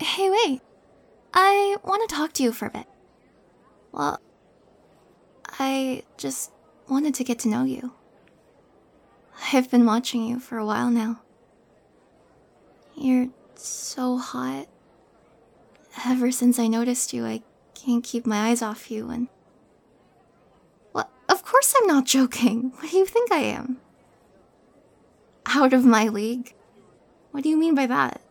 Hey, wait. I want to talk to you for a bit. Well, I just wanted to get to know you. I've been watching you for a while now. You're so hot. Ever since I noticed you, I can't keep my eyes off you and... Well, of course I'm not joking. What do you think I am? Out of my league? What do you mean by that?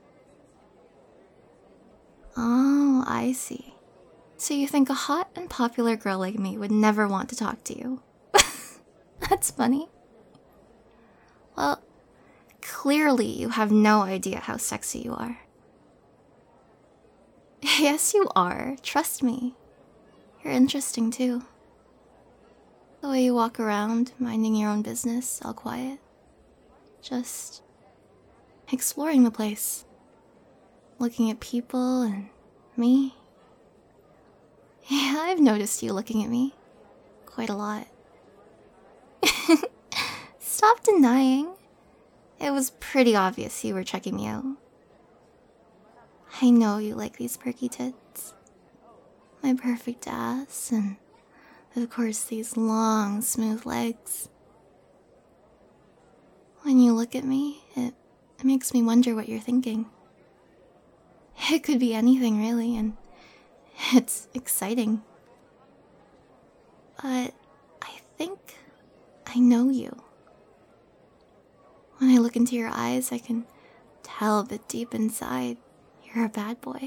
Oh, I see. So you think a hot and popular girl like me would never want to talk to you? That's funny. Well, clearly you have no idea how sexy you are. Yes, you are. Trust me. You're interesting too. The way you walk around, minding your own business, all quiet. Just exploring the place. Looking at people and me. Yeah, I've noticed you looking at me. Quite a lot. Stop denying. It was pretty obvious you were checking me out. I know you like these perky tits. My perfect ass, and of course these long, smooth legs. When you look at me, it makes me wonder what you're thinking. It could be anything, really, and it's exciting. But I think I know you. When I look into your eyes, I can tell that deep inside, you're a bad boy.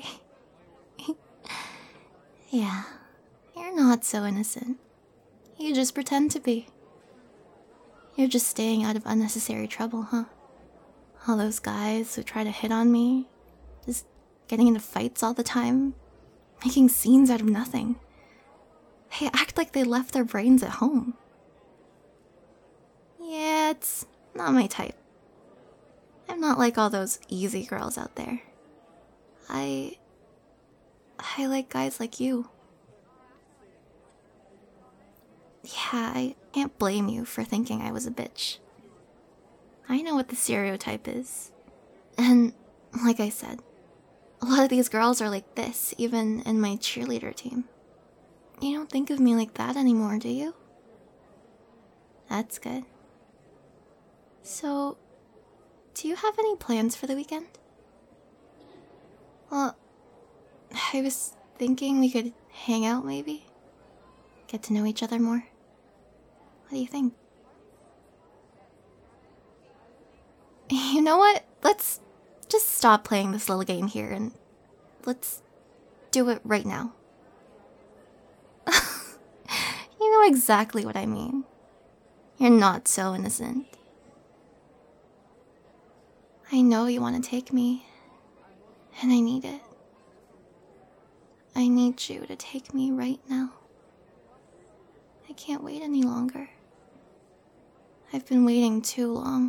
Yeah, you're not so innocent. You just pretend to be. You're just staying out of unnecessary trouble, huh? All those guys who try to hit on me, just getting into fights all the time, making scenes out of nothing. They act like they left their brains at home. Yeah, it's not my type. I'm not like all those easy girls out there. I like guys like you. Yeah, I can't blame you for thinking I was a bitch. I know what the stereotype is. And, like I said, a lot of these girls are like this, even in my cheerleader team. You don't think of me like that anymore, do you? That's good. So, do you have any plans for the weekend? Well, I was thinking we could hang out maybe? Get to know each other more. What do you think? You know what? Let's just stop playing this little game here and let's do it right now. You know exactly what I mean. You're not so innocent. I know you want to take me, and I need it. I need you to take me right now. I can't wait any longer. I've been waiting too long.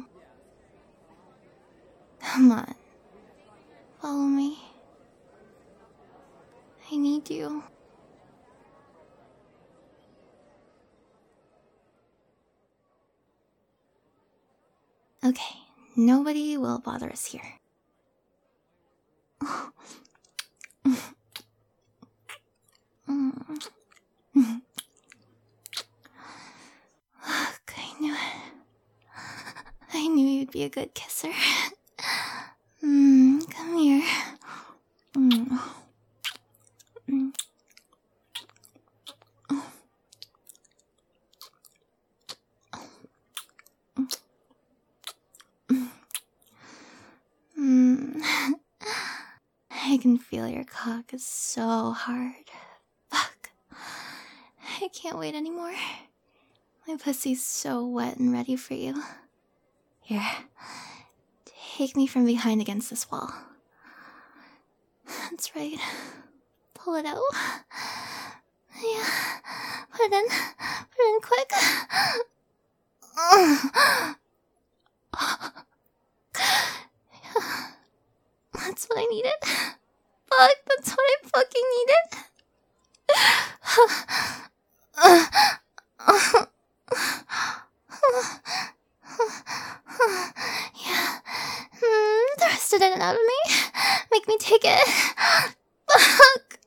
Come on. Follow me. I need you. Okay, nobody will bother us here. Look, I knew it. I knew you'd be a good kisser. Come here. I can feel your cock is so hard. Fuck. I can't wait anymore. My pussy's so wet and ready for you. Here, take me from behind against this wall. That's right. Pull it out. Yeah. Put it in. Put it in quick. That's what I needed. Fuck, that's what I fucking needed. Yeah. Thrust it in and out of me. Make me take it. Fuck.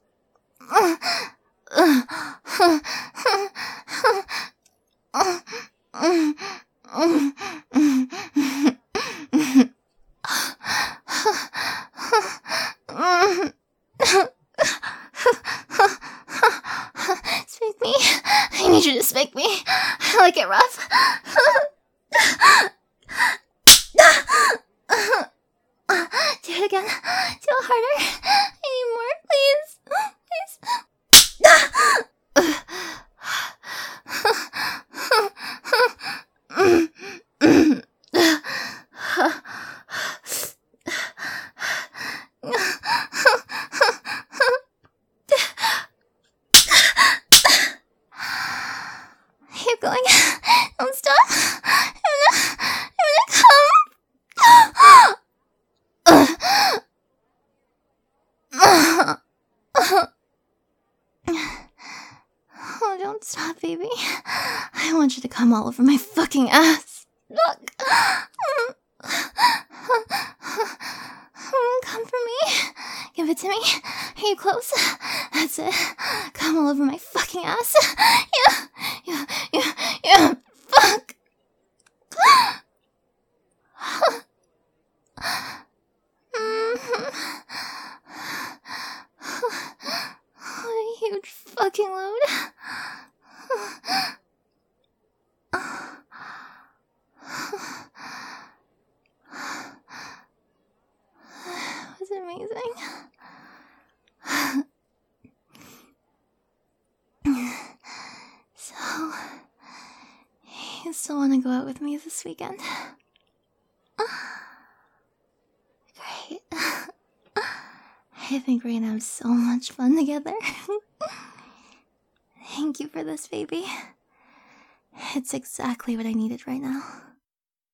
Spank me. I need you to spank me. I like it rough. Do it again. Do it harder. I need more, Keep going. Don't stop. I'm gonna come. Oh, don't stop, baby. I want you to come all over my fucking ass. Look. Come for me. Give it to me. Are you close? That's it. Come all over my fucking ass. Yeah. Fuck. What a huge fucking load. It was amazing. So, you still want to go out with me this weekend? Great. I think we're gonna have so much fun together. Thank you for this, baby. It's exactly what I needed right now.